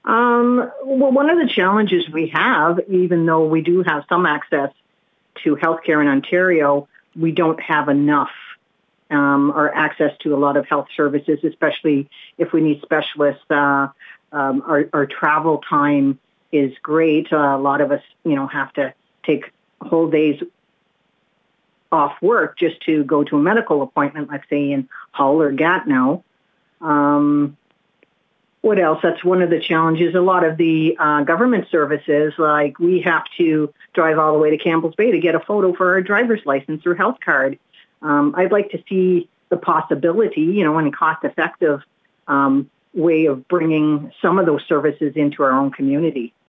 Well, one of the challenges we have, even though we do have some access to healthcare in Ontario, we don't have enough or access to a lot of health services, especially if we need specialists. Our travel time is great. A lot of us, have to take whole days off work just to go to a medical appointment, let's say in Hull or Gatineau. What else? That's one of the challenges. A lot of the government services, like we have to drive all the way to Campbell's Bay to get a photo for our driver's license or health card. I'd like to see the possibility, in a cost-effective way of bringing some of those services into our own community.